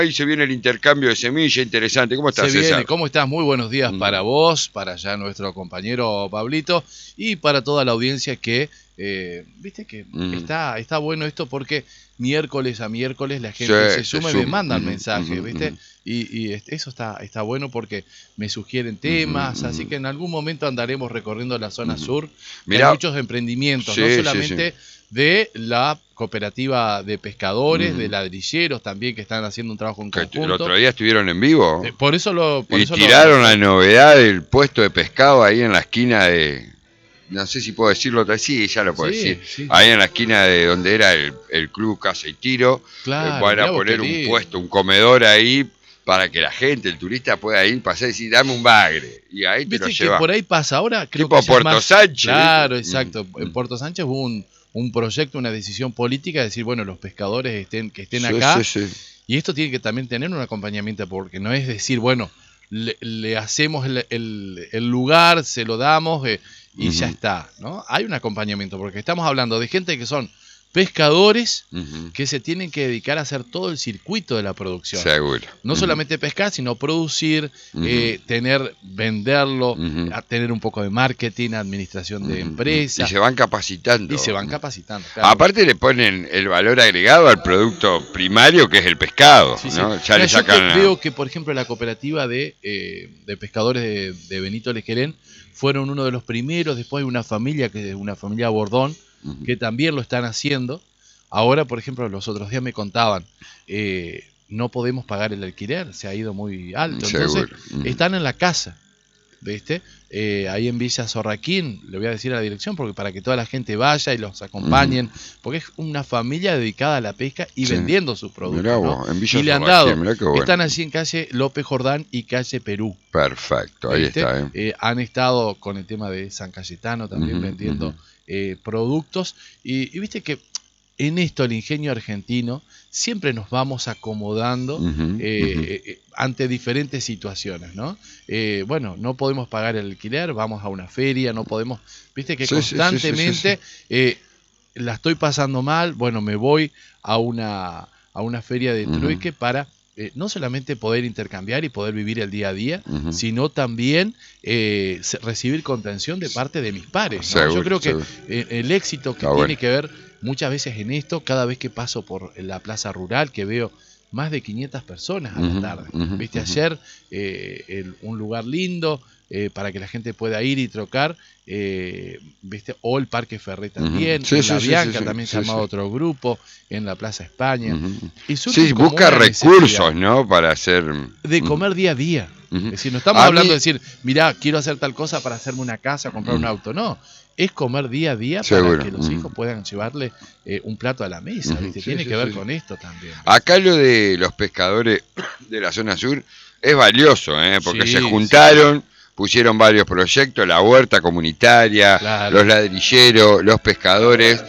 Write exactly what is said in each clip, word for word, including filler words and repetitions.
Ahí se viene el intercambio de semillas, interesante. ¿Cómo estás, Se viene. César? ¿Cómo estás? Muy buenos días Mm. para vos, para ya nuestro compañero Pablito y para toda la audiencia que, eh, viste que Mm. está, está bueno esto porque miércoles a miércoles la gente Sí, se se suma y me suma. mandan Ujú, mensajes, ujú, ¿viste? ujú. Y, y este- eso está, está bueno porque me sugieren temas, Ujú, así ujú. que en algún momento andaremos recorriendo la zona Ujú. sur, que hay Mirá, muchos emprendimientos, no sí, sí, sí. solamente de la cooperativa de pescadores, de Ujú. ladrilleros también que están haciendo un trabajo en Que t- el conjunto. otro día estuvieron en vivo Eh, Por eso lo, por y eso lo, tiraron lo la traigo. novedad del puesto de pescado ahí en la esquina de... No sé si puedo decirlo otra vez. Sí, ya lo puedo decir. Sí, sí, Ahí en la esquina de donde era el, el club Caza y Tiro. eh, claro, van mirá a vos qué poner un lindo. puesto, un comedor ahí para que la gente, el turista, pueda ir, pasar y decir, dame un bagre. Y ahí te lo Viste que llevas. por ahí pasa, ahora creo Tipo que ya es Puerto más. Sánchez, Claro, ¿viste? Mm, exacto. En mm. Puerto Sánchez hubo un, un proyecto, una decisión política de decir, bueno, los pescadores estén, que estén Sí, sí, acá. sí. Y esto tiene que también tener un acompañamiento, porque no es decir, bueno, le, le hacemos el, el- el lugar, se lo damos eh, y ya Ujú, está, ¿no? Hay un acompañamiento, porque estamos hablando de gente que son pescadores ujú. que se tienen que dedicar a hacer todo el circuito de la producción. Seguro. No Ujú, solamente pescar, sino producir, ujú, eh, tener, venderlo, ujú, a tener un poco de marketing, administración de ujú, ujú. Y empresa, se van y se capacitando. van Mm. capacitando, claro. Aparte le ponen el valor agregado al producto primario que es el pescado, Sí, sí. ¿no? Ya Mira, le yo que sacan la... veo que, por ejemplo, la cooperativa de, eh, de pescadores de, de Benito Lequerén fueron uno de los primeros, después hay una familia, que una familia Bordón, Ujú. que también lo están haciendo. Ahora, por ejemplo, los otros días me contaban, eh, no podemos pagar el alquiler, se ha ido muy alto. Entonces, Seguro. Ujú. están en la casa, ¿viste? Eh, ahí en Villa Zorraquín, le voy a decir a la dirección, porque para que toda la gente vaya y los acompañen, Ujú. porque es una familia dedicada a la pesca y Sí. vendiendo sus Mirá productos, ¿no? vos, en Villa Y le han Zorraquí, dado, mirá qué bueno. están allí en calle López Jordán y calle Perú, Perfecto, ahí ¿viste? está, ¿eh? Eh, han estado con el tema de San Cayetano también Ujú, vendiendo ujú, eh, productos, y, y viste que en esto el ingenio argentino siempre nos vamos acomodando ujú, ujú. eh, eh, ante diferentes situaciones, ¿no? Eh, bueno, no podemos pagar el alquiler, vamos a una feria, no podemos, viste que Sí, sí, sí, sí, sí, sí. constantemente eh, la estoy pasando mal, bueno, me voy a una, a una feria de Ujú, trueque para eh, no solamente poder intercambiar y poder vivir el día a día, ujú. sino también eh, se- recibir contención de parte de mis pares, ¿no? Yo Seguro, creo que seguro. eh, el éxito que Está bueno. tiene que ver muchas veces en esto, cada vez que paso por la plaza rural, que veo más de quinientas personas a la Ujú, tarde. ujú, Viste, ujú. ayer eh, el- un lugar lindo eh, para que la gente pueda ir y trocar, eh, viste, o el Parque Ferré Ujú. también, Sí, en sí, la sí, sí, Bianca sí, también se ha sí, sí. armado otro grupo, en la Plaza España, Ujú. y surge Sí, como busca una recursos, necesidad ¿no? Para hacer... de Ujú, comer día a día. ujú. Es decir, no estamos A hablando mí... de decir, mirá, quiero hacer tal cosa para hacerme una casa, comprar un Ujú. auto. No, es comer día a día para Seguro. que los Ujú, hijos puedan llevarle eh, un plato a la mesa, ujú. ¿viste? Sí, Tiene sí, que ver sí, sí. con esto también, ¿viste? Acá lo de los pescadores de la zona sur es valioso, ¿eh? Porque se Sí, sí, sí, juntaron, pusieron varios proyectos, la huerta comunitaria, claro. los ladrilleros, los pescadores,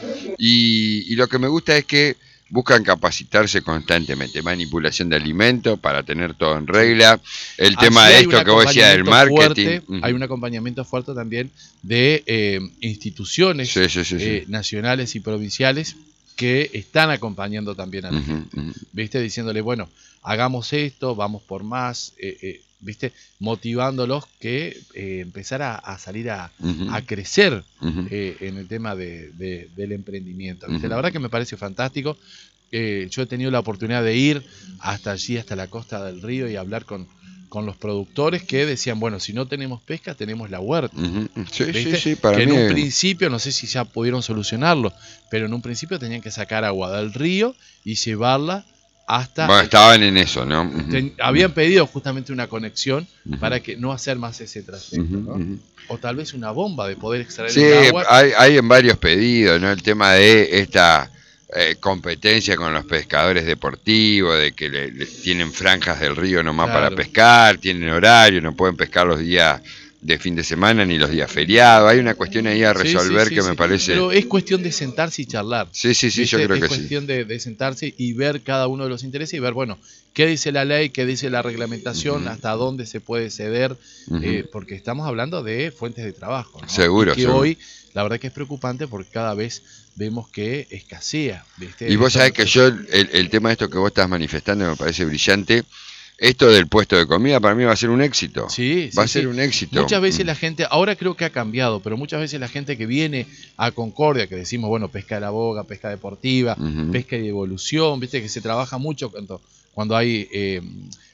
y, y lo que me gusta es que buscan capacitarse constantemente, manipulación de alimentos para tener todo en Sí. regla, el tema Allí de hay un esto que vos decías del acompañamiento marketing. fuerte, hay Ujú. un acompañamiento fuerte también de eh, instituciones Sí, sí, sí, sí. eh, nacionales y provinciales que están acompañando también a la Ujú, gente, ujú. ¿viste? Diciéndole, bueno, hagamos esto, vamos por más, eh, eh, ¿viste? Motivándolos que eh, empezar a, a salir a, Ujú, a crecer ujú, eh, en el tema de, de- del emprendimiento, ¿viste? La ujú. verdad que me parece fantástico. Eh, yo he tenido la oportunidad de ir hasta allí, hasta la costa del río y hablar con, con los productores que decían, bueno, si no tenemos pesca, tenemos la huerta. Ujú. Sí, sí, ¿Viste? sí, para Que en mí un es... principio, no sé si ya pudieron solucionarlo, pero en un principio tenían que sacar agua del río y llevarla hasta... Bueno, eh, estaban en eso, ¿no? Ujú, ten- habían pedido justamente una conexión ujú, para que no hacer más ese trayecto, ujú, ¿no? ujú. O tal vez una bomba de poder extraer Sí, el agua. hay, hay en varios pedidos, ¿no? El tema de esta eh, competencia con los pescadores deportivos, de que le, le tienen franjas del río nomás para Claro, pescar, tienen horario, no pueden pescar los días de fin de semana ni los días feriados. Hay una cuestión ahí a resolver sí, sí, que sí, me sí. parece... Pero es cuestión de sentarse y charlar. Sí, sí, sí, ¿Viste? yo creo es que sí. cuestión de, de sentarse y ver cada uno de los intereses y ver, bueno, qué dice la ley, qué dice la reglamentación, Ujú. hasta dónde se puede ceder, Ujú. eh, porque estamos hablando de fuentes de trabajo, ¿no? Seguro, Y que seguro. hoy, la verdad que es preocupante porque cada vez vemos que escasea, ¿viste? Y vos Esto sabés no- que yo, el, el tema de esto que vos estás manifestando me parece brillante. Esto del puesto de comida para mí va a ser un éxito. Sí, Va sí, a ser sí. un éxito. Muchas veces Mm. la gente, ahora creo que ha cambiado, pero muchas veces la gente que viene a Concordia, que decimos, bueno, pesca de la boga, pesca deportiva, Ujú. pesca y evolución, viste que se trabaja mucho cuando, cuando hay eh,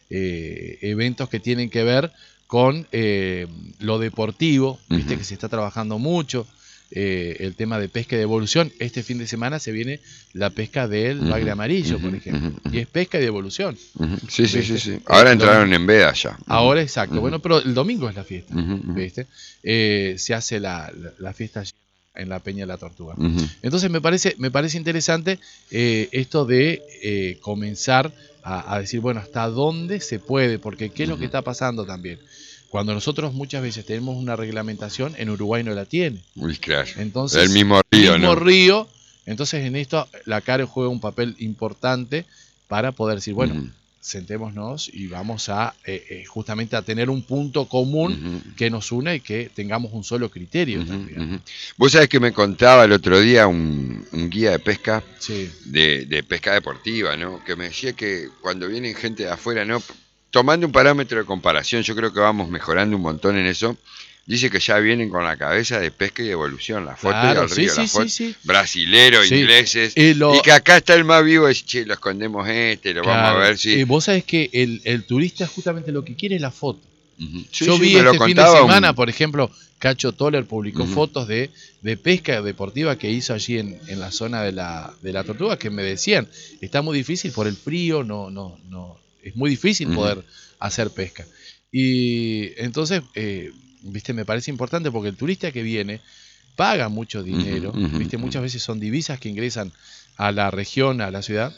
eh, eventos que tienen que ver con eh, lo deportivo, viste Ujú. que se está trabajando mucho. Eh, el tema de pesca y de evolución. Este fin de semana se viene la pesca del Ujú. bagre amarillo, por Ujú. ejemplo. Ujú. Y es pesca y de evolución. Ujú. Sí, sí, sí, ¿Viste? sí. Eh, Ahora lo entraron mismo. en veda ya. Ahora Ujú. exacto. Ujú. Bueno, pero el domingo es la fiesta. Ujú. Ujú. ¿Viste? Eh, se hace la, la, la fiesta allí en la Peña de la Tortuga. Ujú. Entonces me parece, me parece interesante eh, esto de eh, comenzar a, a decir, bueno, hasta dónde se puede, porque qué es lo que Ujú. está pasando también. Cuando nosotros muchas veces tenemos una reglamentación, en Uruguay no la tiene. Uy, claro. Entonces, El mismo río, mismo ¿no? río, entonces en esto la C A R E juega un papel importante para poder decir, bueno, Ujú. sentémonos y vamos a eh, eh, justamente a tener un punto común Ujú. que nos une y que tengamos un solo criterio Ujú. también. Ujú. Vos sabés que me contaba el otro día un, un guía de pesca, Sí, de, de pesca deportiva, ¿no? Que me decía que cuando vienen gente de afuera, ¿no? Tomando un parámetro de comparación, yo creo que vamos mejorando un montón en eso. Dice que ya vienen con la cabeza de pesca y evolución, la foto y claro, al sí, río, sí, la sí, foto, sí. brasileros, Sí. ingleses, Y lo- y que acá está el más vivo, es, che, lo escondemos este, lo vamos a Claro, ver si... eh, vos sabés que el, el turista justamente lo que quiere es la foto. Ujú. Sí, Yo sí, vi me lo este fin de contaba semana, un... por ejemplo, Cacho Toller publicó Ujú. fotos de, de pesca deportiva que hizo allí en, en la zona de la, de la Tortuga, que me decían, está muy difícil por el frío, no, no, no, es muy difícil Ujú. poder hacer pesca. Y entonces, eh, viste, me parece importante porque el turista que viene paga mucho dinero, Ujú, ujú, viste, muchas ujú. veces son divisas que ingresan a la región, a la ciudad,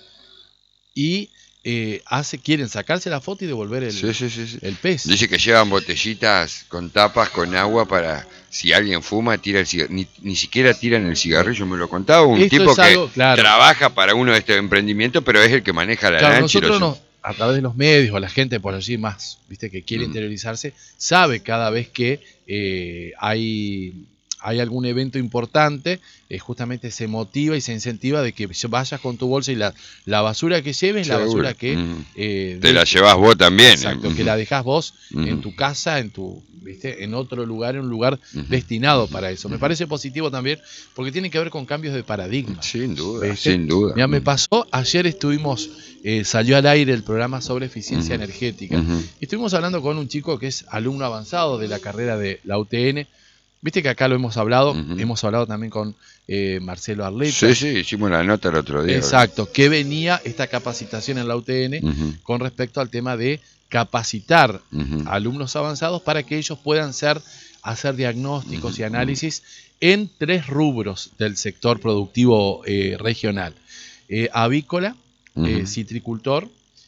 y eh, hace, quieren sacarse la foto y devolver el, Sí, sí, sí, sí. el pez. Dice que llevan botellitas con tapas, con agua para si alguien fuma, tira el cigarrillo. Ni, ni siquiera tiran el cigarrillo, me lo contaba un Esto tipo es que algo, claro, trabaja para uno de estos emprendimientos, pero es el que maneja la claro, lancha y lo nosotros lleva. nos, a través de los medios, o la gente por allí más, viste, que quiere Mm. interiorizarse, sabe cada vez que eh, hay, hay algún evento importante, eh, justamente se motiva y se incentiva de que vayas con tu bolsa y la, la basura que lleves, la Seguro. basura que Mm. eh, Te la dejes. llevas vos también. Exacto, eh. que la dejas vos Ujú. en tu casa, en tu, viste, en otro lugar, en un lugar Ujú. destinado Ujú. para eso. Me Ujú. parece positivo también porque tiene que ver con cambios de paradigma. Sin duda, ¿Viste? sin duda. Mira, me Ujú. pasó, ayer estuvimos, eh, salió al aire el programa sobre eficiencia Ujú. energética. Ujú. Y estuvimos hablando con un chico que es alumno avanzado de la carrera de la U T N. Viste que acá lo hemos hablado, Ujú. hemos hablado también con eh, Marcelo Arleta. Sí, sí, hicimos la nota el otro día. Exacto, que venía esta capacitación en la U T N Ujú. con respecto al tema de capacitar Ujú. a alumnos avanzados para que ellos puedan ser, hacer diagnósticos Ujú. y análisis en tres rubros del sector productivo eh, regional. Eh, avícola, eh, Ujú. citricultor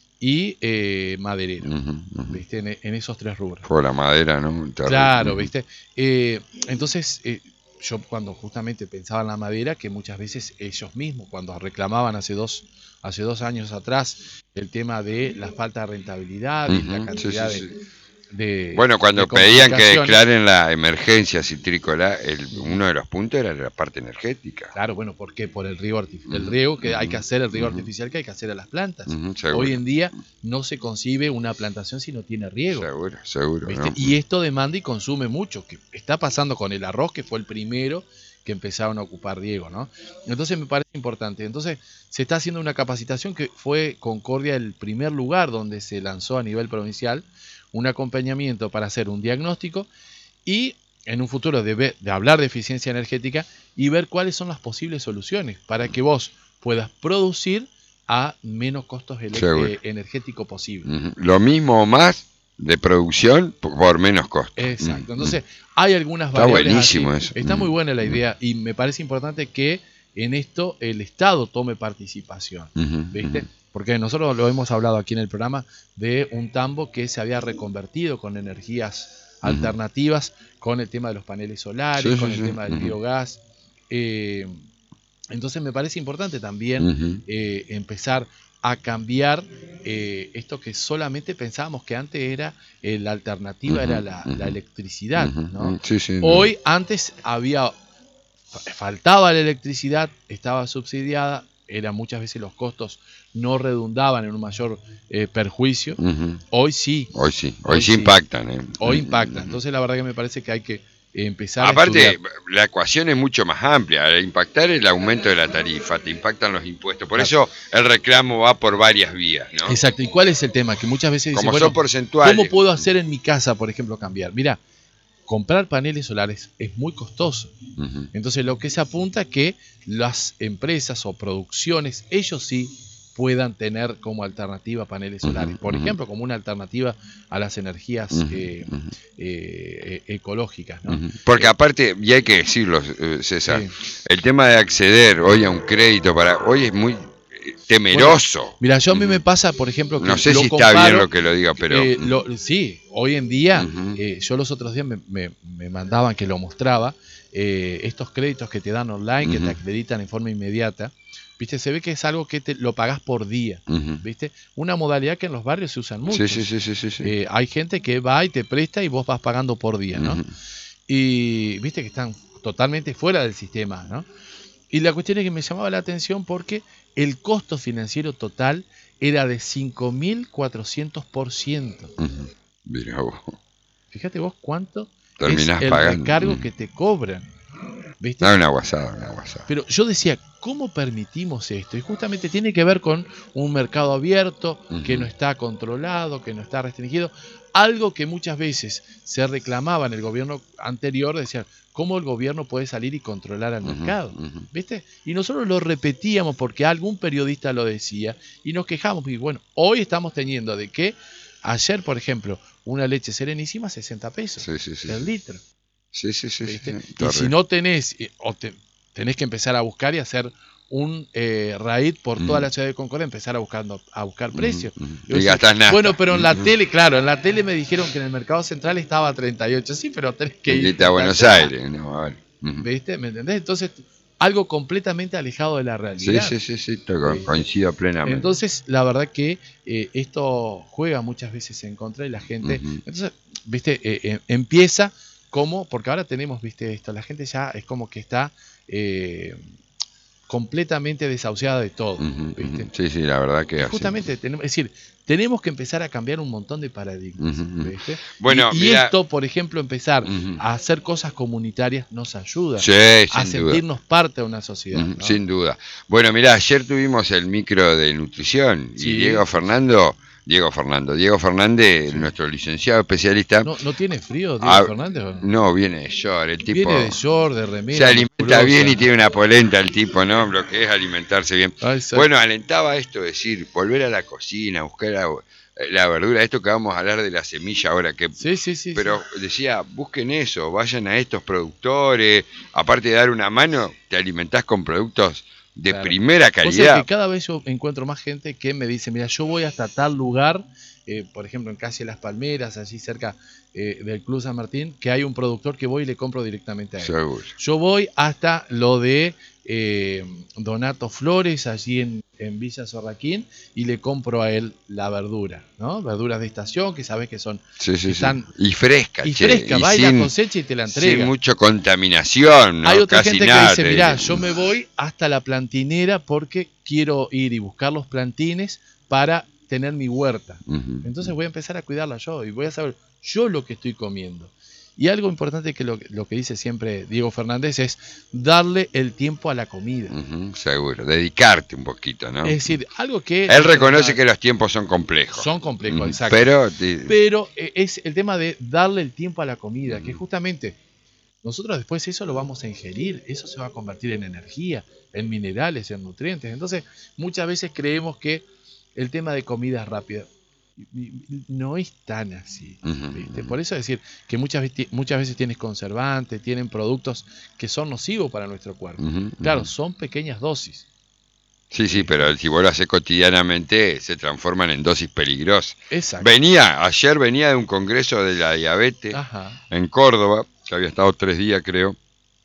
y eh, maderero. Ujú. Ujú. ¿Viste? En, en esos tres rubros. Por la madera, ¿no? Terrible. Claro, Ujú. ¿viste? Eh, entonces, eh, yo cuando justamente pensaba en la madera, que muchas veces ellos mismos, cuando reclamaban hace dos, hace dos años atrás el tema de la falta de rentabilidad y la Ujú. Sí, cantidad sí, de, sí. de, Bueno, de cuando pedían que complicaciones. declaren la emergencia citrícola, el, Ujú. uno de los puntos era la parte energética. Claro, bueno, ¿por qué? Por el riego, artif- el Ujú. riego que hay Ujú. que hacer, el riego Ujú. artificial que hay que hacer a las plantas. Ujú. Seguro. Hoy en día no se concibe una plantación si no tiene riego. Seguro, seguro. ¿Viste? ¿No? Y esto demanda y consume mucho, que está pasando con el arroz, que fue el primero que empezaron a ocupar riego, ¿no? Entonces me parece importante. Entonces se está haciendo una capacitación que fue Concordia el primer lugar donde se lanzó a nivel provincial un acompañamiento para hacer un diagnóstico y en un futuro de, ver- de hablar de eficiencia energética y ver cuáles son las posibles soluciones para que vos puedas producir a menos costos ele- Seguro. eh, energéticos posible. Ujú. Lo mismo o más de producción por, por menos costo. Exacto. Ujú. Entonces, hay algunas Está variables buenísimo allí. eso. Está muy Mm, buena la mm. idea y me parece importante que en esto el Estado tome participación. Ujú, ¿Viste? ujú. Porque nosotros lo hemos hablado aquí en el programa de un tambo que se había reconvertido con energías alternativas con el tema de los paneles solares, Sí, con sí, el sí. tema del Ujú. biogás. Eh, entonces me parece importante también Ujú. eh, empezar a cambiar eh, esto que solamente pensábamos que antes era eh, la alternativa, era Ujú, la, la ujú, electricidad, ujú, ¿no? ujú. Sí, sin duda. Hoy, antes había, fa- faltaba la electricidad, estaba subsidiada, eran muchas veces los costos no redundaban en un mayor eh, perjuicio. Ujú. Hoy sí, Hoy sí, hoy hoy sí sí, impactan. ¿Eh? hoy Mm, impacta. mm, mm. Entonces la verdad que me parece que hay que empezar a Aparte, estudiar. la ecuación es mucho más amplia. Al impactar el aumento de la tarifa, te impactan los impuestos. Por Claro. eso el reclamo va por varias vías, ¿no? Exacto. ¿Y cuál es el tema? Que muchas veces dicen, Como son bueno, porcentuales. ¿cómo puedo hacer en mi casa, por ejemplo, cambiar? Mira, comprar paneles solares es muy costoso. Ujú. Entonces lo que se apunta es que las empresas o producciones, ellos sí puedan tener como alternativa paneles solares. Ujú, Por ujú. ejemplo, como una alternativa a las energías Ujú, eh, ujú, eh, eh, ecológicas, ¿no? ujú. Porque Eh, aparte, y hay que decirlo, eh, César, sí. el tema de acceder hoy a un crédito para hoy es muy eh, Bueno, temeroso. mira, yo a mí Ujú. me pasa, por ejemplo, que No sé lo si está bien comparo. lo que lo diga, pero Eh, ujú, lo, sí, hoy en día, ujú, eh, yo los otros días me, me- me mandaban que lo mostraba, eh, estos créditos que te dan online, que te ujú, acreditan en forma inmediata, ¿viste? Se ve que es algo que te, lo pagás por día, ujú. ¿viste? Una modalidad que en los barrios se usan Sí, sí, muchos. sí, sí, sí, sí. Eh, hay gente que va y te presta y vos vas pagando por día, ¿no? Ujú, Y viste que están totalmente fuera del sistema, ¿no? Y la cuestión es que me llamaba la atención porque el costo financiero total era de cinco mil cuatrocientos por ciento. ujú. Mira vos, Fíjate vos cuánto es terminás el pagando. recargo Ujú. que te cobran, ¿viste? No, una guasada, una guasada. Pero yo decía, ¿cómo permitimos esto? Y justamente tiene que ver con un mercado abierto, que no Ujú, está controlado, que no está restringido. Algo que muchas veces se reclamaba en el gobierno anterior, decían, ¿cómo el gobierno puede salir y controlar al ujú, mercado? ujú. ¿Viste? Y nosotros lo repetíamos porque algún periodista lo decía y nos quejamos. Y bueno, hoy estamos teniendo de que ayer, por ejemplo, una leche serenísima, sesenta pesos Sí, sí, sí, el sí. litro. Sí, sí, sí, sí, ¿Viste? sí. Y si Terrible. no tenés, eh, o te- tenés que empezar a buscar y hacer un eh, raid por toda Ujú, la ciudad de Concordia, empezar a, buscando, a buscar ujú, precios. ujú. Y vos Y decís, gastás bueno, nafta. pero en la Ujú. tele, claro, en la tele me dijeron que en el mercado central estaba a treinta y ocho. Sí, pero tenés que Hay que irte irte a hasta Buenos allá. Aires. No, a ver. Ujú. ¿Viste? ¿Me entendés? Entonces, algo completamente alejado de la Sí, realidad. sí, sí, sí, te co- ¿Viste? coincido plenamente. Entonces, la verdad que eh, esto juega muchas veces en contra y la gente, Ujú. entonces, viste, eh, eh, empieza como, porque ahora tenemos, viste, esto, la gente ya es como que está eh, completamente desahuciada de todo, Ujú, viste. ujú. Sí, sí, la verdad que Y así. justamente, tenemos, es decir, tenemos que empezar a cambiar un montón de Ujú, paradigmas, ujú. ¿viste? Y, Bueno, y mira. esto, por ejemplo, empezar Ujú. a hacer cosas comunitarias nos ayuda Sí, a sin duda. sentirnos parte de una sociedad, Ujú, ¿no? sin duda. Bueno, mira, ayer tuvimos el micro de nutrición y Sí, Diego sí, sí. Fernando, Diego Fernando, Diego Fernández, Sí. nuestro licenciado especialista, ¿No, no tiene frío Diego ah, Fernández o no? no viene de short, el Viene tipo de short, de se remera alimenta bien y musculosa. tiene una polenta el tipo, ¿no? Lo que es alimentarse bien. Ah, exacto. Bueno, alentaba esto, decir, volver a la cocina, buscar la, la verdura, esto que vamos a hablar de la semilla ahora, que Sí, sí, sí, sí. pero decía, busquen eso, vayan a estos productores, aparte de dar una mano, te alimentás con productos de Claro. primera Vos sabés que calidad. cada vez yo encuentro más gente que me dice, mira, yo voy hasta tal lugar, eh, por ejemplo, en Calle Las Palmeras, allí cerca eh, del Club San Martín, que hay un productor que voy y le compro directamente a él. Seguro. Yo voy hasta lo de eh, Donato Flores, allí en, en Villa Sorraquín, y le compro a él la verdura, ¿no? Verduras de estación, que sabes que son, Sí, que sí, sí. están, Y fresca, y che, fresca, y va y la sin, cosecha y te la sin entrega. mucha contaminación, Hay ¿no? otra Casi gente que nada, dice, te mirá, diría. yo me voy hasta la plantinera porque quiero ir y buscar los plantines para tener mi huerta. Ujú, Entonces voy a empezar a cuidarla yo y voy a saber yo lo que estoy comiendo. Y algo importante que lo, lo que dice siempre Diego Fernández es darle el tiempo a la comida. ujú, seguro. Dedicarte un poquito, ¿no? Es decir, algo que Él no tenés reconoce nada. que los tiempos son complejos. Son complejos, Ujú, exacto. pero ti- Pero eh, es el tema de darle el tiempo a la comida, que ujú, justamente nosotros después eso lo vamos a ingerir, eso se va a convertir en energía, en minerales, en nutrientes. Entonces, muchas veces creemos que el tema de comida rápida no es tan así, ujú, ¿viste? ujú, Por eso decir que muchas veces, muchas veces tienes conservantes, tienen productos que son nocivos para nuestro cuerpo. ujú, Claro, ujú. son pequeñas dosis Sí, sí, pero si vos lo haces cotidianamente, se transforman en dosis peligrosas. Exacto. Venía, ayer venía de un congreso de la diabetes Ajá. en Córdoba, que había estado tres días, creo,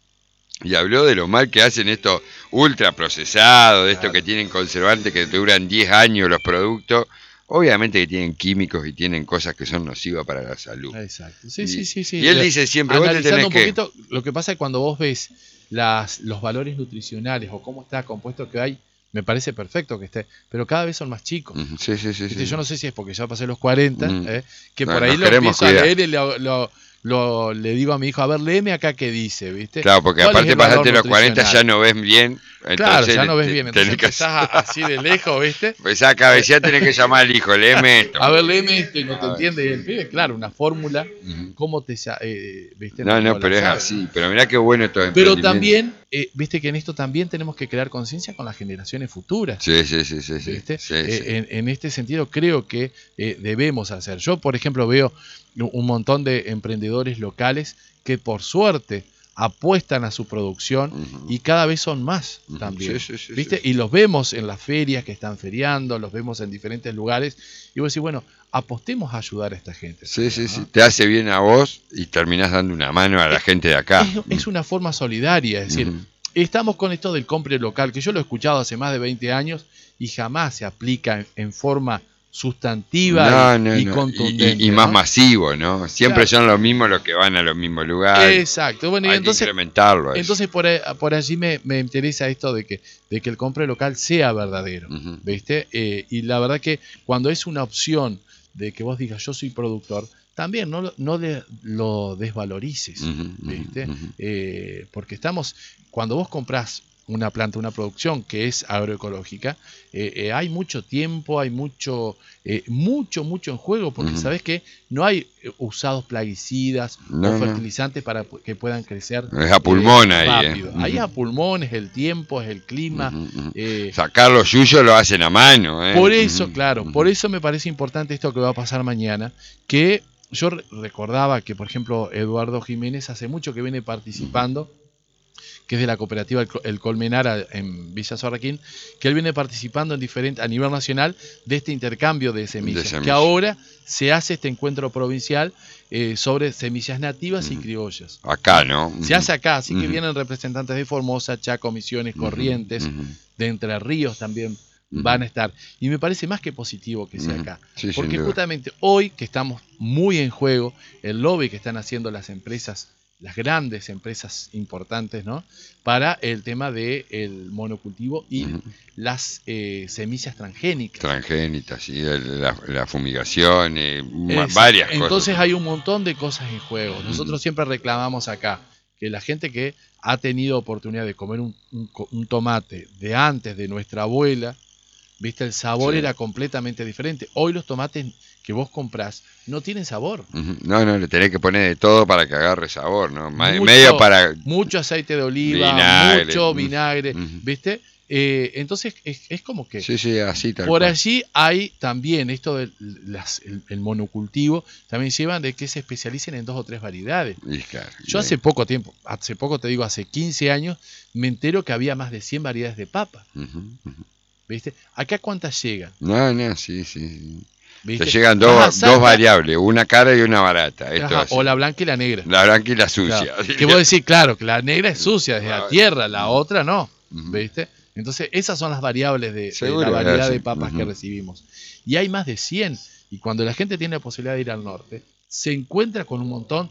y habló de lo mal que hacen estos ultraprocesados, de estos Claro. que tienen conservantes que duran diez años los productos. Obviamente que tienen químicos y tienen cosas que son nocivas para la salud. Exacto. Sí, Y, sí, sí, sí. y él Le- dice siempre, vos te Analizando tenés un que... poquito, lo que pasa es cuando vos ves las, los valores nutricionales o cómo está compuesto que hay, me parece perfecto que esté, pero cada vez son más chicos. Ujú, sí, sí, sí, ¿Viste? sí. Yo no sé si es porque ya pasé los cuarenta, Mm. ¿eh? que No, por ahí nos lo queremos empiezo a cuidar. leer y lo, lo- lo- le digo a mi hijo, a ver, léeme acá qué dice, ¿viste? Claro, porque ¿Cuál es aparte el valor pasaste los cuarenta ya nutricional? no ves bien, Claro, entonces ya no ves te- bien, entonces tenés que empezás a- así de lejos, ¿viste? empezás a cabecear, tenés que llamar al hijo, léeme esto. A ver, léeme esto y no te A ver. entiende. Y el pibe, claro, una fórmula, Ujú. ¿cómo te sa- eh, viste? No, No, no no, la pero es sabe. así. Pero mirá qué bueno estos Pero emprendimientos. también, eh, viste que en esto también tenemos que crear conciencia con las generaciones futuras. Sí, sí, sí, sí, sí. ¿Viste? sí, Eh, sí. en, en este sentido creo que eh, debemos hacer. Yo, por ejemplo, veo un montón de emprendedores locales que por suerte apuestan a su producción Ujú. y cada vez son más Ujú. también. Sí, sí, sí, ¿Viste? sí, sí. Y los vemos en las ferias que están feriando, los vemos en diferentes lugares. Y vos decís, bueno, apostemos a ayudar a esta gente. Sí, sí, también, sí. ¿no? Te hace bien a vos y terminás dando una mano a la Es- gente de acá. Es, es una forma solidaria, es decir, Ujú. estamos con esto del compre local, que yo lo he escuchado hace más de veinte años y jamás se aplica en, en forma sustantiva No, y, no, y no. Y, contundente. y- y más ¿no? masivo, ¿no? Siempre Claro. son los mismos los que van a los mismos lugares. Exacto. Bueno, y Hay que entonces, incrementarlo. eso. entonces por, ahí- por allí me, me interesa esto de que, de que el compre local sea verdadero. Ujú. ¿Viste? Eh, y la verdad que cuando es una opción de que vos digas yo soy productor, también no, lo- no le- lo desvalorices. Ujú, ujú, ¿Viste? ujú. Eh, porque estamos, cuando vos comprás una planta, una producción que es agroecológica, eh, eh, hay mucho tiempo, hay mucho, eh, mucho, mucho en juego, porque Ujú. sabés que no hay eh, usados plaguicidas No, o no. fertilizantes para pu- que puedan crecer Es a pulmón eh, ahí, eh. rápido. Ahí Ujú. a pulmón es el tiempo, es el clima. Ujú, ujú. eh, Sacar lo suyo lo hacen a mano, ¿eh? por eso, Ujú, claro, ujú. por eso me parece importante esto que va a pasar mañana, que yo re- recordaba que, por ejemplo, Eduardo Jiménez hace mucho que viene participando, que es de la cooperativa El Co- El Colmenar a- en Villa Sorraquín, que él viene participando en diferente, a nivel nacional de este intercambio de semillas, semillas. que ahora se hace este encuentro provincial eh, sobre semillas nativas y Ujú. criollas. Acá, ¿no? Se hace acá, así que Ujú. vienen representantes de Formosa, Chaco, Misiones, Ujú, Corrientes, ujú, de Entre Ríos también ujú. van a estar. Y me parece más que positivo que sea Ujú. acá. Sí, sin Porque duda. justamente hoy que estamos muy en juego, el lobby que están haciendo las empresas, las grandes empresas importantes, ¿no? Para el tema del monocultivo y Ujú. las eh, semillas transgénicas. Transgénitas, sí, el- la, la fumigación, eh, ma- Exacto. varias Entonces cosas. hay un montón de cosas en juego. Nosotros Ujú. siempre reclamamos acá que la gente que ha tenido oportunidad de comer un, un co- un tomate de antes de nuestra abuela, viste, el sabor Sí. era completamente diferente. Hoy los tomates que vos comprás no tienen sabor. Ujú. No, no, le tenés que poner de todo para que agarre sabor, ¿no? Ma- Mucho, Medio para mucho aceite de oliva, vinagre. mucho Ujú. vinagre, Ujú. ¿viste? Eh, entonces es, es como que Sí, sí, así tal por cual. allí hay también esto del las- el, el monocultivo, también llevan de que se especialicen en dos o tres variedades. Y claro, Yo y- hace poco tiempo, hace poco te digo, hace quince años, me entero que había más de cien variedades de papa, Ujú, ujú. ¿viste? ¿Acá cuántas llegan? No, no, sí, sí. sí. Te ¿Viste? llegan Vas a dos, Salta, dos variables, una cara y una barata. Esto ajá, es así. o la blanca y la negra. La blanca y la sucia. Claro. Que vos decís, claro, que la negra es sucia desde la Ah, tierra, la ujú. otra no, Ujú. ¿viste? Entonces, esas son las variables de, de Seguro la es variedad así. de papas que Ujú. recibimos. Y hay más de cien. Y cuando la gente tiene la posibilidad de ir al norte, se encuentra con un montón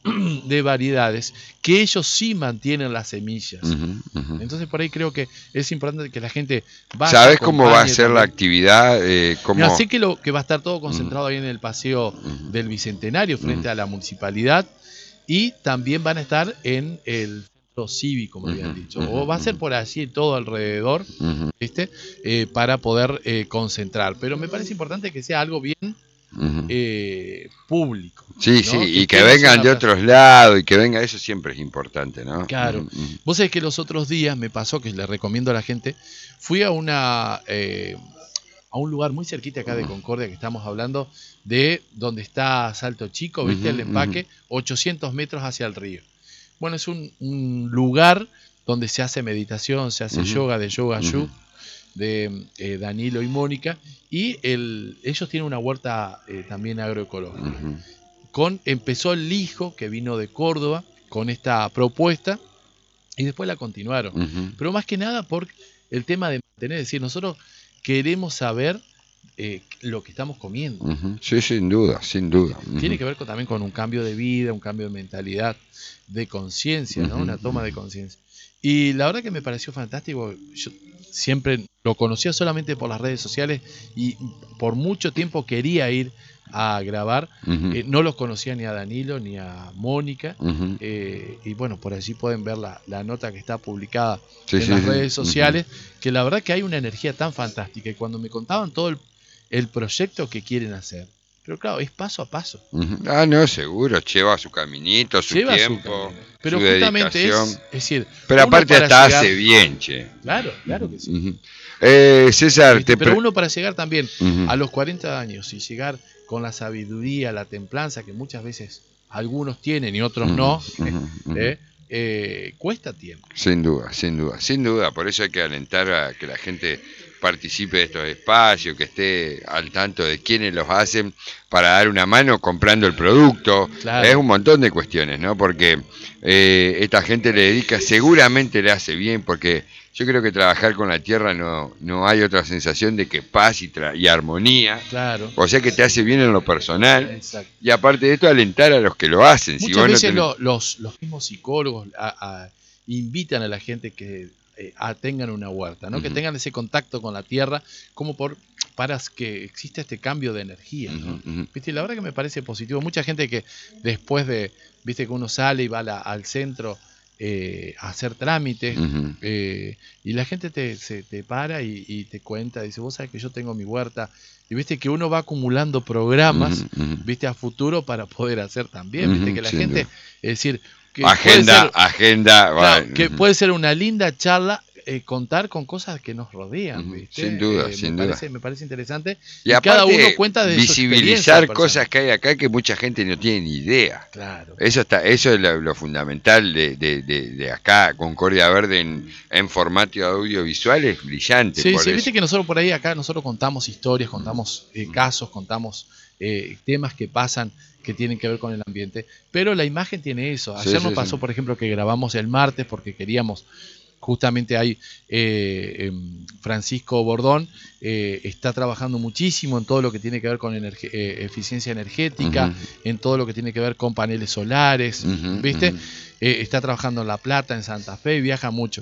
de variedades que ellos sí mantienen las semillas. Ujú, ujú. Entonces, por ahí creo que es importante que la gente vaya. ¿Sabes cómo va a acompañe ser la también. actividad? Eh, cómo... Mira, sé que, lo, que va a estar todo concentrado ahí en el paseo Ujú. del Bicentenario frente Ujú. a la municipalidad y también van a estar en el centro cívico, me habían Ujú, dicho. ujú, O va a ser ujú. por allí todo alrededor, Ujú, ¿viste? Eh, para poder eh, concentrar. Pero me parece importante que sea algo bien ujú. eh, público. Sí, ¿no? sí, Que y que estemos en vengan la de plaza. otros lados y que venga, eso siempre es importante, ¿no? Claro. Ujú, ujú. Vos sabés que los otros días me pasó, que le recomiendo a la gente, fui a una eh, a un lugar muy cerquita acá de Concordia, que estamos hablando de donde está Salto Chico, ¿viste? Ujú, El empaque, ochocientos metros hacia el río. Bueno, es un, un lugar donde se hace meditación, se hace Ujú, yoga de yoga ujú. yu, de eh, Danilo y Mónica, y el, ellos tienen una huerta eh, también agroecológica. Ujú. Con, empezó el hijo que vino de Córdoba con esta propuesta y después la continuaron. Ujú. Pero más que nada por el tema de mantener, es decir, nosotros queremos saber eh, lo que estamos comiendo. Ujú. Sí, sin duda, sin duda. Ujú. Tiene que ver con, también con un cambio de vida, un cambio de mentalidad, de conciencia, ¿no? Ujú. Una toma de conciencia. Y la verdad que me pareció fantástico. Yo siempre lo conocía solamente por las redes sociales y por mucho tiempo quería ir a grabar. Ujú. Eh, no los conocía ni a Danilo ni a Mónica. Ujú. Eh, y bueno, por allí pueden ver la, la nota que está publicada Sí, en sí, las sí. redes Ujú. sociales, que la verdad que hay una energía tan fantástica. Y cuando me contaban todo el, el proyecto que quieren hacer, pero claro, es paso a paso. Ujú. Ah, no, seguro, lleva su caminito, su Lleva su tiempo, camino. Pero su justamente es, dedicación. es decir, Pero uno aparte para hasta llegar. hace bien, che. Claro, claro que sí. Ujú. Eh, César, ¿Viste? te Pero pre- uno para llegar también Ujú. a los cuarenta años y llegar con la sabiduría, la templanza que muchas veces algunos tienen y otros Ujú, no, ujú, ujú. ¿eh? Eh, cuesta tiempo. Sin duda, sin duda, sin duda. Por eso hay que alentar a que la gente participe de estos espacios, que esté al tanto de quiénes los hacen para dar una mano comprando el producto. Claro. Es un montón de cuestiones, ¿no? Porque eh, esta gente le dedica, seguramente le hace bien, porque yo creo que trabajar con la tierra no, no hay otra sensación de que paz y, tra- y armonía. Claro. O sea que te hace bien en lo personal. Exacto. Y aparte de esto, alentar a los que lo hacen. Si Muchas vos no veces tenés- lo- los, los mismos psicólogos a- a- invitan a la gente que eh, a- tengan una huerta, ¿no? Que Ujú. tengan ese contacto con la tierra, como por para que exista este cambio de energía, ¿no? Ujú, ujú. ¿Viste? La verdad que me parece positivo. Mucha gente que después de, viste que uno sale y va a la- al centro eh, a hacer trámites, Ujú. eh, y la gente te, se, te para y, y te cuenta, dice, vos sabés que yo tengo mi huerta, y viste que uno va acumulando programas, Ujú, ujú. viste, a futuro para poder hacer también, viste, Ujú, que la sin gente, duda. es decir, que puede Agenda, ser, agenda. claro, bueno, que ujú, puede ser una linda charla, eh, contar con cosas que nos rodean, ujú, ¿viste? sin duda, Eh, sin me duda. parece, me parece interesante. Y, Y, cada aparte, uno cuenta de su experiencia visibilizar personal. cosas que hay acá que mucha gente no tiene ni idea. Claro. Eso está, eso es lo, lo fundamental de, de, de, de acá, Concordia Verde en, en formato audiovisual es brillante. Sí, por sí, eso. viste que nosotros por ahí acá nosotros contamos historias, contamos eh, casos, contamos eh, temas que pasan que tienen que ver con el ambiente, pero la imagen tiene eso. Sí, Ayer sí, nos pasó, sí. por ejemplo, que grabamos el martes porque queríamos, justamente ahí eh, em, Francisco Bordón eh, está trabajando muchísimo en todo lo que tiene que ver con energe- eh, eficiencia energética, Ujú, en todo lo que tiene que ver con paneles solares, ujú, ¿viste? ujú. Eh, está trabajando en La Plata, en Santa Fe, viaja mucho.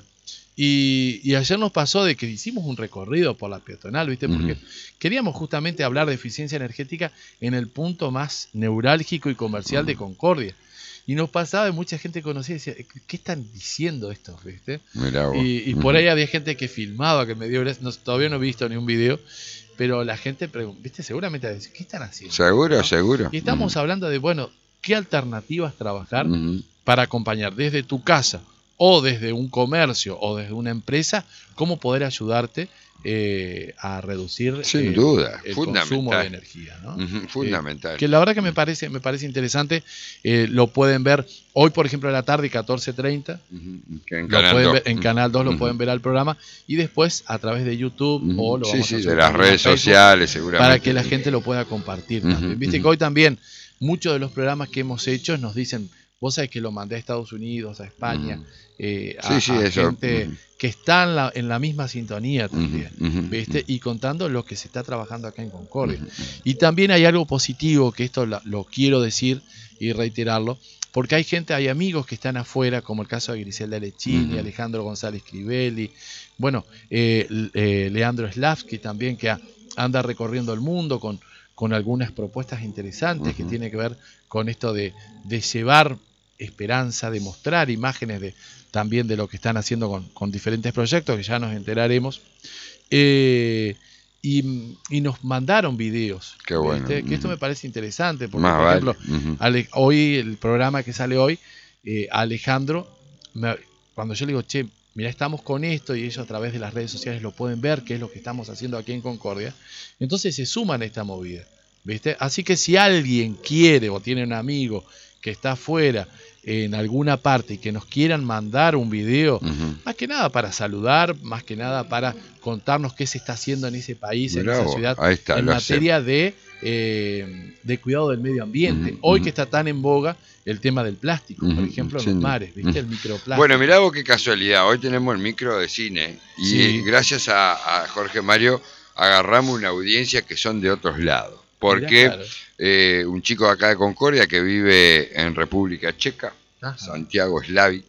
Y, y ayer nos pasó de que hicimos un recorrido por la peatonal, ¿viste? Porque Ujú. queríamos justamente hablar de eficiencia energética en el punto más neurálgico y comercial de Concordia. Y nos pasaba de mucha gente conocida y decía, ¿qué están diciendo estos, viste? Mirá vos. Y, y Ujú. por ahí había gente que filmaba, que me dio gracias, no, todavía no he visto ni un video, pero la gente, pregun- ¿viste? Seguramente va a decir, ¿qué están haciendo? Seguro, ¿No? seguro. Y estamos Ujú. hablando de, bueno, ¿qué alternativas trabajar Ujú. para acompañar desde tu casa o desde un comercio o desde una empresa, cómo poder ayudarte eh, a reducir Sin el, duda, el consumo de fundamental. energía, ¿no? Ujú, Eh, fundamental. que la verdad que me parece, me parece interesante, eh, lo pueden ver hoy, por ejemplo, a la tarde, catorce treinta, Ujú, que en lo Canal pueden dos. ver, en Canal dos lo Ujú. pueden ver al programa, y después a través de YouTube Ujú. o lo Sí, vamos sí, a de subir las también a redes Facebook, sociales, seguramente. para que la gente lo pueda compartir Ujú, también. Viste ujú. que hoy también muchos de los programas que hemos hecho nos dicen, vos sabés que lo mandé a Estados Unidos, a España, Ujú. eh, Sí, a, sí, a eso. gente Ujú. que está en la, en la misma sintonía Ujú, también, ujú, ¿viste? ujú. Y contando lo que se está trabajando acá en Concordia. Ujú, ujú. Y también hay algo positivo, que esto lo, lo quiero decir y reiterarlo, porque hay gente, hay amigos que están afuera, como el caso de Griselda Lechini, Ujú. Alejandro González Crivelli, bueno, eh, eh, Leandro Slavsky también, que a- anda recorriendo el mundo con, con algunas propuestas interesantes que Ujú. tiene que ver con esto de, de llevar esperanza, de mostrar imágenes de, también de lo que están haciendo con, con diferentes proyectos, que ya nos enteraremos. Eh, y, y nos mandaron videos, Qué bueno. ¿viste? Que esto Ujú. me parece interesante, porque Más por vale. ejemplo, Ujú. Ale- hoy, el programa que sale hoy, eh, Alejandro, me- cuando yo le digo, che, mira, estamos con esto, y ellos a través de las redes sociales lo pueden ver, qué es lo que estamos haciendo aquí en Concordia, entonces se suman a esta movida. ¿viste? Así que si alguien quiere o tiene un amigo que está afuera en alguna parte y que nos quieran mandar un video, Ujú. más que nada para saludar, más que nada para contarnos qué se está haciendo en ese país, en Mirá esa vos, ciudad, ahí está, en lo hace. materia de, eh, de cuidado del medio ambiente. Ujú, Hoy ujú. que está tan en boga el tema del plástico, por Ujú, ejemplo, en sin los duda. mares, ¿viste? Ujú. El microplástico. Bueno, mirá vos qué casualidad. Hoy tenemos el micro de cine y Sí. gracias a, a Jorge Mario agarramos una audiencia que son de otros lados. Mirá, Porque claro. eh, un chico acá de Concordia que vive en República Checa, Ajá. Santiago Slavic,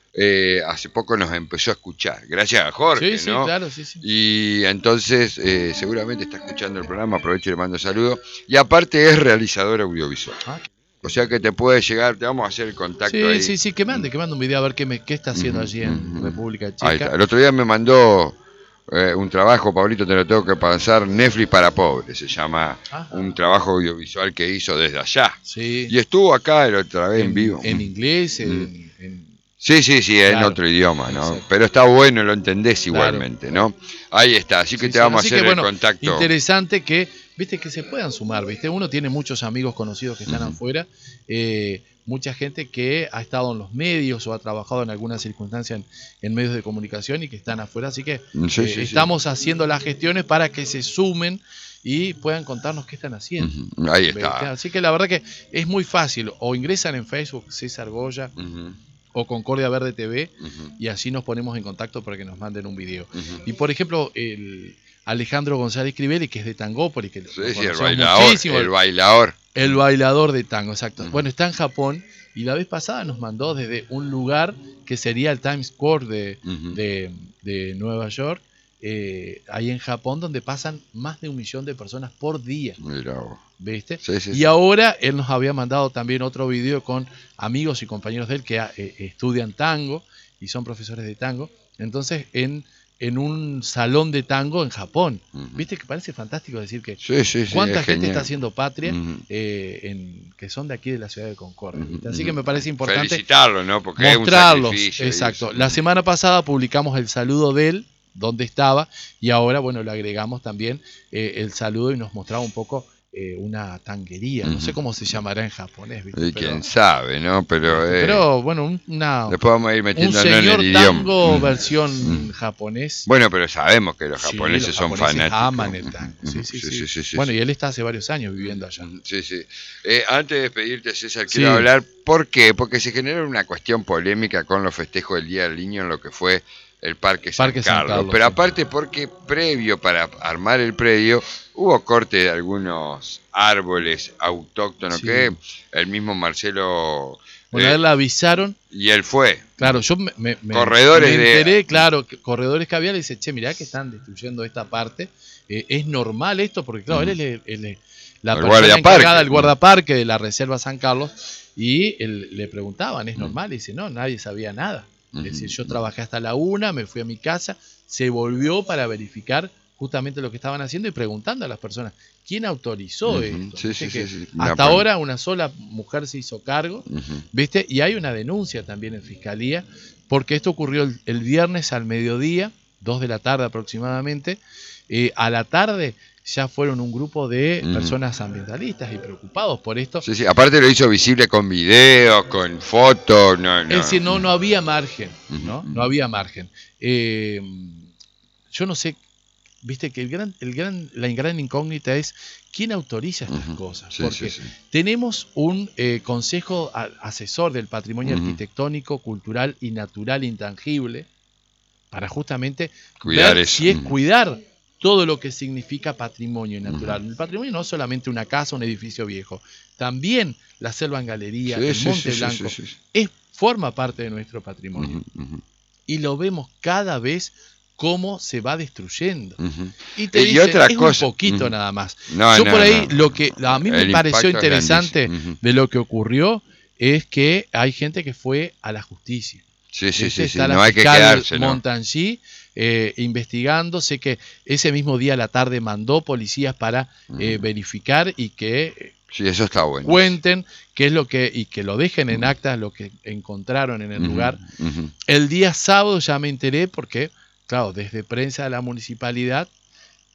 eh, hace poco nos empezó a escuchar. Gracias a Jorge, Sí, sí, ¿no? claro, sí, sí. Y entonces eh, seguramente está escuchando el programa, aprovecho y le mando saludos. Y aparte es realizador audiovisual. Ah, qué O sea que te puede llegar, te vamos a hacer el contacto sí, ahí. sí, sí, que mande, que mande un video a ver qué, me, qué está haciendo Ujú, allí en ujú. República Ahí Checa. está. El otro día me mandó eh, un trabajo, Pablito, te lo tengo que pasar, Netflix para pobres, se llama. Ajá. Un trabajo audiovisual que hizo desde allá. Sí. Y estuvo acá la otra vez en, En, vivo. en Mm. inglés, Mm. en, en- Sí, sí, sí, en Claro. otro idioma, ¿no? Exacto. Pero está bueno, lo entendés Claro. igualmente, ¿no? Ahí está, así que Sí, te sí. vamos Así a hacer que bueno, el contacto. interesante que, viste, que se puedan sumar, viste. Uno tiene muchos amigos conocidos que están Ujú. afuera, eh, mucha gente que ha estado en los medios o ha trabajado en alguna circunstancia en, en medios de comunicación y que están afuera. Así que Sí, eh, sí, sí. estamos haciendo las gestiones para que se sumen y puedan contarnos qué están haciendo. Ujú. Ahí ¿Viste? está. Así que la verdad que es muy fácil. O ingresan en Facebook César Goya Ujú, o Concordia Verde T V ujú, y así nos ponemos en contacto para que nos manden un video. ujú. Y por ejemplo, el Alejandro González Crivelli, que es de Tangópolis, que lo Sí, sí, el conocemos bailador, muchísimo, el bailador. el bailador de tango, exacto. Ujú. Bueno, está en Japón y la vez pasada nos mandó desde un lugar que sería el Times Square de, Ujú. de, de Nueva York, eh, ahí en Japón, donde pasan más de un millón de personas por día. Mirá vos. ¿Viste? Sí, sí, y sí. ahora él nos había mandado también otro video con amigos y compañeros de él que eh, estudian tango y son profesores de tango. Entonces, en, en un salón de tango en Japón. Ujú. ¿Viste? Que parece fantástico decir que Sí, sí, sí, cuánta es gente genial. está haciendo patria Ujú. eh, en, que son de aquí de la ciudad de Concordia. ¿viste? Así Ujú, que me parece importante felicitarlo, ¿no? Porque es un mostrarlos. sacrificio. y Exacto. eso. La semana pasada publicamos el saludo de él, donde estaba, y ahora, bueno, le agregamos también eh, el saludo y nos mostraba un poco eh, una tanguería. No sé Ujú. cómo se llamará en japonés, ¿viste? Y Pero, quién sabe, ¿no? Pero, ¿viste? eh, Pero bueno, un- una, después vamos a ir un metiéndonos en señor el idioma. tango Mm, versión mm. japonés. Bueno, pero sabemos que los Sí, japoneses los son japoneses fanáticos. aman el tango. Ujú, Sí, ujú. sí, Sí, sí. sí, sí, sí, Bueno, sí. y él está hace varios años viviendo allá. Sí, sí. Eh, antes de despedirte, César, Sí. quiero hablar. ¿Por qué? Porque se generó una cuestión polémica con los festejos del Día del Niño en lo que fue el Parque San, Parque San Carlos. Carlos, Pero sí. aparte, porque previo para armar el predio hubo corte de algunos árboles autóctonos Sí. que el mismo Marcelo. Bueno, a eh, él le avisaron. y él fue. Claro, yo me, me- me- Corredores me de- enteré, claro, que corredores que había, le dice, che, mirá que están destruyendo esta parte. Eh, ¿Es normal esto? Porque claro, Ujú. él es, él es la El persona guardaparque. encargada, el guardaparque de la Reserva San Carlos, y él- le preguntaban, ¿es Ujú. normal? Y dice, no, nadie sabía nada. Ujú. Es decir, yo trabajé hasta la una, me fui a mi casa, se volvió para verificar justamente lo que estaban haciendo y preguntando a las personas, ¿quién autorizó Ujú. esto? Sí, Viste sí, que sí, sí. Una hasta pan- ahora una sola mujer se hizo cargo. Ujú. ¿Viste? Y hay una denuncia también en Fiscalía, porque esto ocurrió el, el viernes al mediodía, dos de la tarde aproximadamente. Eh, a la tarde ya fueron un grupo de Ujú. personas ambientalistas y preocupados por esto. Sí, sí. Aparte lo hizo visible con videos, con fotos. No, no. Es decir, no, no había margen, Ujú, ¿no? ujú. No había margen. Eh, yo no sé, viste que el gran, el gran, la gran incógnita es quién autoriza estas Ujú. cosas. Sí, Porque sí, sí. tenemos un eh, consejo a- asesor del patrimonio Ujú. arquitectónico, cultural y natural intangible para justamente Cuidar ver eso. si es Ujú. cuidar todo lo que significa patrimonio natural. Ujú. El patrimonio no es solamente una casa, un edificio viejo, también la selva en galería, Sí, el sí, Monte sí, sí, Blanco, sí, sí. es, forma parte de nuestro patrimonio. Ujú, ujú, Y lo vemos cada vez cómo se va destruyendo. ujú. Y te Eh, y dicen, otra es cosa- un poquito ujú. nada más. No, Yo no, por ahí, no. lo que a mí me El pareció impacto es interesante grandísimo. Ujú. de lo que ocurrió es que hay gente que fue a la justicia. Sí, sí, ¿Viste? sí, sí. Está la No hay que fiscal quedarse, ¿no? Montangy eh, investigando. Sé que ese mismo día a la tarde mandó policías para eh, Ujú. verificar y que eh, Sí, eso está bueno. cuenten qué es lo que y que lo dejen en actas lo que encontraron en el Ujú, lugar. ujú. El día sábado ya me enteré porque, claro, desde prensa de la municipalidad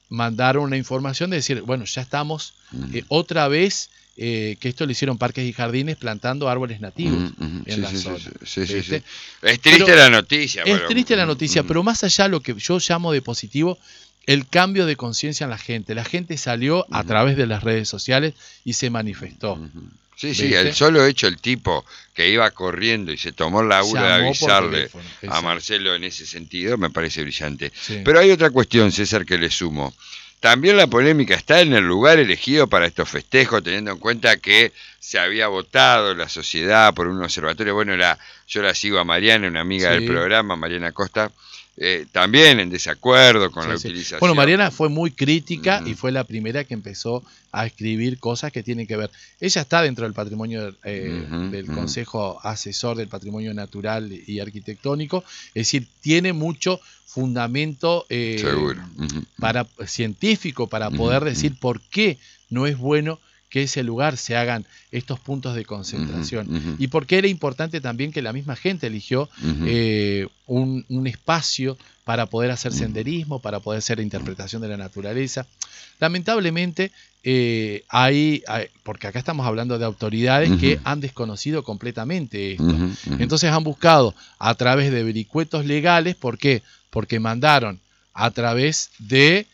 mandaron una información de decir, bueno, ya estamos eh, otra vez, eh, que esto lo hicieron Parques y Jardines plantando árboles nativos Uh, uh, en sí, la sí, zona. sí, sí, sí, ¿Viste? sí. Es triste Pero la noticia. es pero, triste la uh, noticia, uh, pero más allá lo que yo llamo de positivo, el cambio de conciencia en la gente. La gente salió a uh, través de las redes sociales y se manifestó. uh. Sí, sí, el ¿Viste? solo hecho, el tipo que iba corriendo y se tomó el laburo de Llamó por avisarle teléfono. a Exacto. Marcelo en ese sentido, me parece brillante. Sí. Pero hay otra cuestión, César, que le sumo. También la polémica está en el lugar elegido para estos festejos, teniendo en cuenta que se había votado la sociedad por un observatorio. Bueno, la, yo la sigo a Mariana, una amiga del Sí. programa, Mariana Costa, eh, también en desacuerdo con Sí, la sí. utilización. Bueno, Mariana fue muy crítica Ujú. y fue la primera que empezó a escribir cosas que tienen que ver. Ella está dentro del patrimonio, eh, Ujú, del ujú. Consejo Asesor del Patrimonio Natural y Arquitectónico, es decir, tiene mucho fundamento eh, Seguro. Ujú, para, científico para ujú, poder ujú. decir por qué no es bueno que ese lugar se hagan estos puntos de concentración. Ujú, ujú. Y por qué era importante también que la misma gente eligió Ujú. eh, un, un espacio para poder hacer Ujú. senderismo, para poder hacer interpretación de la naturaleza. Lamentablemente, eh, hay, hay, porque acá estamos hablando de autoridades Ujú. que han desconocido completamente esto. Ujú, ujú. Entonces han buscado a través de vericuetos legales, ¿por qué? Porque mandaron a través de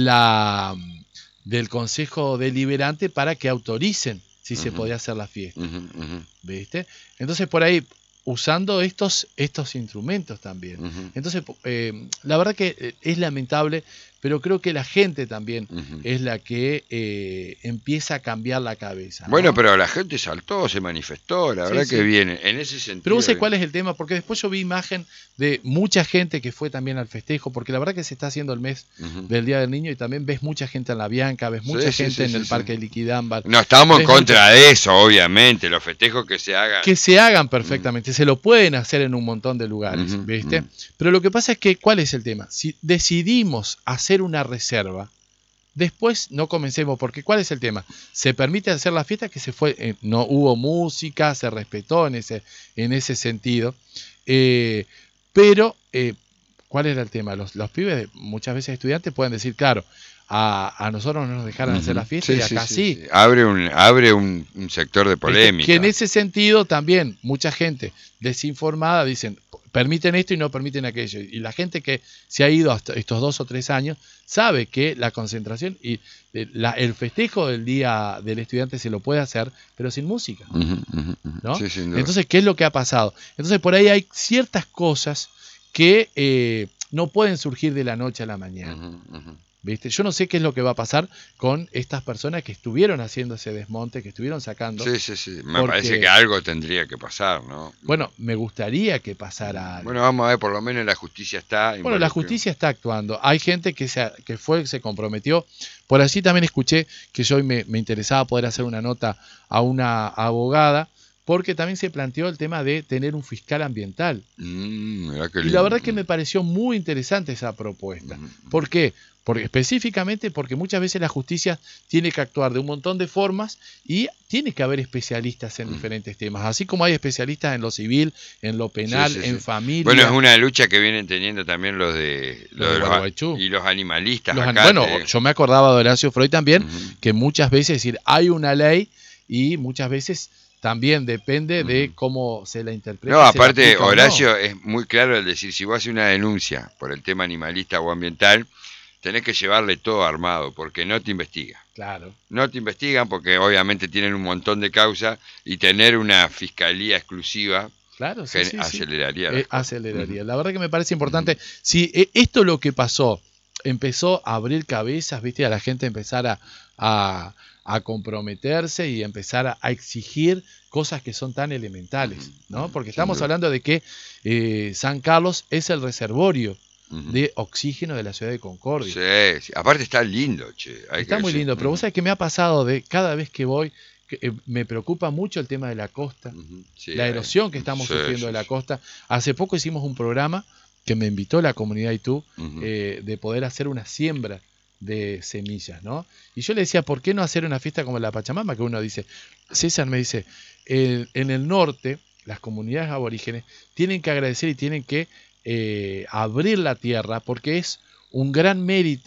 la del Consejo Deliberante para que autoricen si uh-huh. se podía hacer la fiesta. Uh-huh, uh-huh. ¿Viste? Entonces por ahí, usando estos, estos instrumentos también. Uh-huh. Entonces, eh, la verdad que es lamentable, pero creo que la gente también uh-huh. es la que eh, empieza a cambiar la cabeza, ¿no? Bueno, pero la gente saltó, se manifestó, la sí, verdad sí. que viene, en ese sentido. Pero vos sabés cuál es el tema, porque después yo vi imagen de mucha gente que fue también al festejo, porque la verdad que se está haciendo el mes uh-huh. del Día del Niño y también ves mucha gente en la Bianca, ves mucha sí, gente sí, en sí, el sí, Parque sí. de Liquidámbar. No estamos en contra mucha... de eso, obviamente, los festejos que se hagan. Que se hagan perfectamente, uh-huh. se lo pueden hacer en un montón de lugares, uh-huh. ¿viste? Uh-huh. Pero lo que pasa es que, ¿cuál es el tema? Si decidimos hacer una reserva, después no comencemos, porque ¿cuál es el tema? Se permite hacer la fiesta que se fue, eh, no hubo música, se respetó en ese, en ese sentido, eh, pero eh, ¿cuál era el tema? Los, los pibes, muchas veces estudiantes, pueden decir, claro, a, a nosotros no nos dejaron uh-huh. hacer la fiesta sí, y acá sí. sí. sí. Abre, un, abre un, un sector de polémica. Que en ese sentido también mucha gente desinformada dicen, permiten esto y no permiten aquello. Y la gente que se ha ido hasta estos dos o tres años sabe que la concentración y la, el festejo del Día del Estudiante se lo puede hacer, pero sin música. Uh-huh, uh-huh. ¿No? Sí, sin duda. Entonces, ¿qué es lo que ha pasado? Entonces, por ahí hay ciertas cosas que eh, no pueden surgir de la noche a la mañana. Uh-huh, uh-huh. ¿Viste? Yo no sé qué es lo que va a pasar con estas personas que estuvieron haciendo ese desmonte, que estuvieron sacando. Sí, sí, sí. Me porque, parece que algo tendría que pasar, ¿no? Bueno, me gustaría que pasara algo. Bueno, vamos a ver, por lo menos la justicia está. Bueno, la justicia está actuando. Hay gente que se, que fue, se comprometió. Por allí también escuché que yo hoy me, me interesaba poder hacer una nota a una abogada, porque también se planteó el tema de tener un fiscal ambiental. Mm, y la verdad que me pareció muy interesante esa propuesta. Mm. ¿Por qué? Porque, específicamente porque muchas veces la justicia tiene que actuar de un montón de formas y tiene que haber especialistas en mm. diferentes temas. Así como hay especialistas en lo civil, en lo penal, sí, sí, en sí. familia. Bueno, es una lucha que vienen teniendo también los de, los de los, y los animalistas. Los, acá bueno, te... yo me acordaba de Horacio Freud también, uh-huh. que muchas veces, es decir, hay una ley y muchas veces también depende uh-huh. de cómo se la interpreta. No, aparte, Horacio no. es muy claro al decir, si vos haces una denuncia por el tema animalista o ambiental, tenés que llevarle todo armado, porque no te investigan. Claro. No te investigan porque obviamente tienen un montón de causas y tener una fiscalía exclusiva claro, sí, sí, aceleraría. Sí. Eh, aceleraría. Uh-huh. La verdad que me parece importante. Uh-huh. Si eh, esto lo que pasó empezó a abrir cabezas, viste, a la gente empezar a, a, a comprometerse y empezar a, a exigir cosas que son tan elementales, ¿no? Porque estamos hablando de que eh, San Carlos es el reservorio Uh-huh. de oxígeno de la ciudad de Concordia. Sí, sí. Aparte está lindo, che. Hay está que muy decir. lindo, pero uh-huh. vos sabés que me ha pasado de cada vez que voy, que, eh, me preocupa mucho el tema de la costa, uh-huh. sí, la erosión que estamos sí, sufriendo sí, de la sí. costa. Hace poco hicimos un programa que me invitó la comunidad y tú, uh-huh. eh, de poder hacer una siembra de semillas, ¿no? Y yo le decía, ¿por qué no hacer una fiesta como la Pachamama? Que uno dice, César me dice, eh, en el norte, las comunidades aborígenes tienen que agradecer y tienen que Eh, abrir la tierra porque es un gran mérito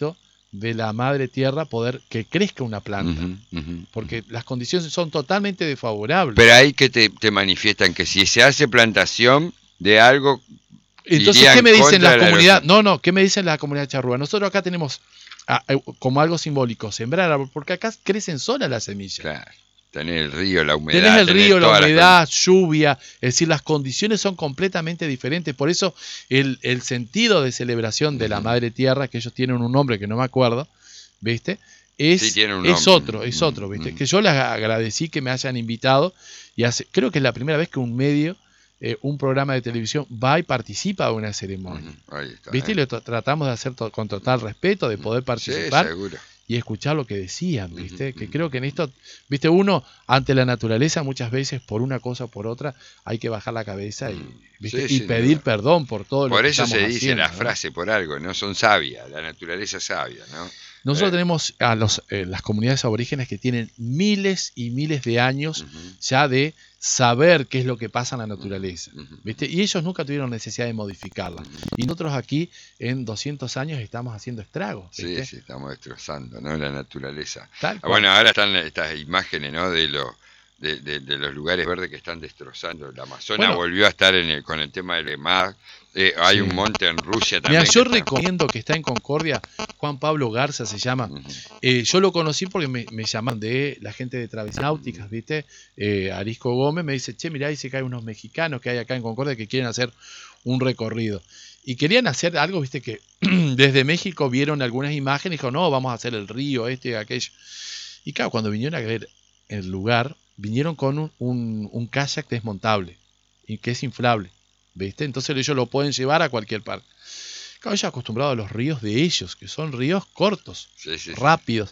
de la madre tierra poder que crezca una planta, Ujú, ujú, porque ujú. las condiciones son totalmente desfavorables. Pero ahí que te, te manifiestan que si se hace plantación de algo, Entonces, iría ¿qué en me dicen contra las de la comunidades? erosión. No, no, ¿qué me dicen la comunidad charrúa? Nosotros acá tenemos ah, eh, como algo simbólico, sembrar árbol, porque acá crecen solas las semillas. Claro, tenés el río, la Tenés humedad, el tenés río, la todas las humedad, condiciones. lluvia, es decir, las condiciones son completamente diferentes. Por eso el, el sentido de celebración de la Ujú. Madre Tierra, que ellos tienen un nombre que no me acuerdo, ¿viste? Sí, Es, tiene un es nombre. otro, es Ujú, otro, ¿viste? ujú. Que yo les agradecí que me hayan invitado y hace, creo que es la primera vez que un medio, eh, un programa de televisión va y participa de una ceremonia. Ujú, ahí está, ¿Viste? Y ¿eh? lo tra- tratamos de hacer to- con total respeto, de Ujú. poder Sí, participar seguro. y escuchar lo que decían, Ujú, ¿viste? Que ujú, creo que en ujú. esto, ¿viste? Uno, ante la naturaleza, muchas veces, por una cosa o por otra, hay que bajar la cabeza y, Mm, ¿viste? sí, Y sin pedir duda. perdón por todo lo Por que eso estamos se dice la haciendo, ¿no? frase por algo, ¿no? Son sabias, la naturaleza es sabia, ¿no? Nosotros Eh, tenemos a los, eh, las comunidades aborígenes que tienen miles y miles de años ujú, ya de saber qué es lo que pasa en la ujú, naturaleza, ujú, ¿viste? Y ellos nunca tuvieron necesidad de modificarla. ujú. Y nosotros aquí, en doscientos años, estamos haciendo estragos, Sí, ¿viste? sí, estamos destrozando, ¿no? La naturaleza. Tal Ah, cual. bueno, ahora están estas imágenes, ¿no? De, lo, de, de- de los lugares verdes que están destrozando. La Amazonas Bueno, volvió a estar en el- con el tema del mar. Eh, hay un sí. monte en Rusia Mira, también que yo está. recomiendo que está en Concordia, Juan Pablo Garza se llama. Ujú, Eh, yo lo conocí porque me, me llaman de la gente de Travesías Náuticas, ¿viste? Eh, Arisco Gómez me dice, che, mirá, dice que hay unos mexicanos que hay acá en Concordia que quieren hacer un recorrido. Y querían hacer algo, ¿viste? Que desde México vieron algunas imágenes y dijo, no, vamos a hacer el río, este y aquello. Y claro, cuando vinieron a ver el lugar, vinieron con un, un, un kayak desmontable y que es inflable, ¿viste? Entonces ellos lo pueden llevar a cualquier parte. Claro, ellos acostumbrados a los ríos de ellos, que son ríos cortos, sí, sí, sí. rápidos.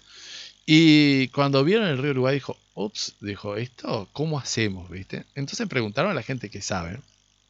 Y cuando vieron el río Uruguay, dijo, ups, dijo, ¿esto cómo hacemos, viste? Entonces preguntaron a la gente que sabe.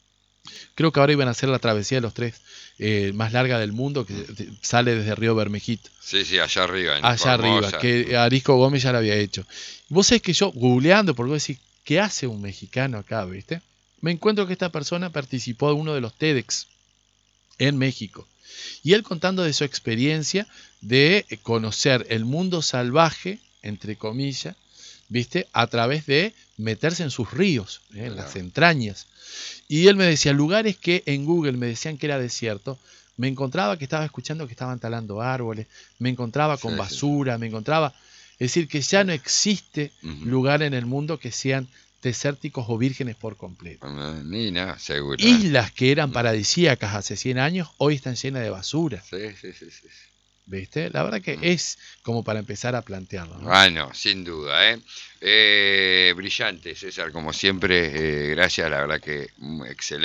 Creo que ahora iban a hacer la travesía de los tres eh, más larga del mundo, que Mm. sale desde Río Bermejito, Sí, sí, allá arriba, en allá arriba, Formosa. que Arisco Gómez ya la había hecho. Vos sabés que yo, googleando, porque vos decís, ¿qué hace un mexicano acá, viste? Me encuentro que esta persona participó de uno de los TEDx en México. Y él contando de su experiencia de conocer el mundo salvaje, entre comillas, ¿viste? A través de meterse en sus ríos, ¿eh? En las Claro. entrañas. Y él me decía, lugares que en Google me decían que era desierto, me encontraba que estaba escuchando que estaban talando árboles, me encontraba con Sí, sí, sí. basura, me encontraba... Es decir, que ya no existe Ujú. lugar en el mundo que sean desérticos o vírgenes por completo. No, ni nada, seguro. ¿eh? Islas que eran Ujú. paradisíacas hace cien años, hoy están llenas de basura. Sí, sí, sí, sí. ¿Viste? La verdad que Mm. es como para empezar a plantearlo, ¿no? Ah, no, sin duda, ¿eh? Eh, brillante, César, como siempre. Eh, gracias, la verdad que mm, excelente.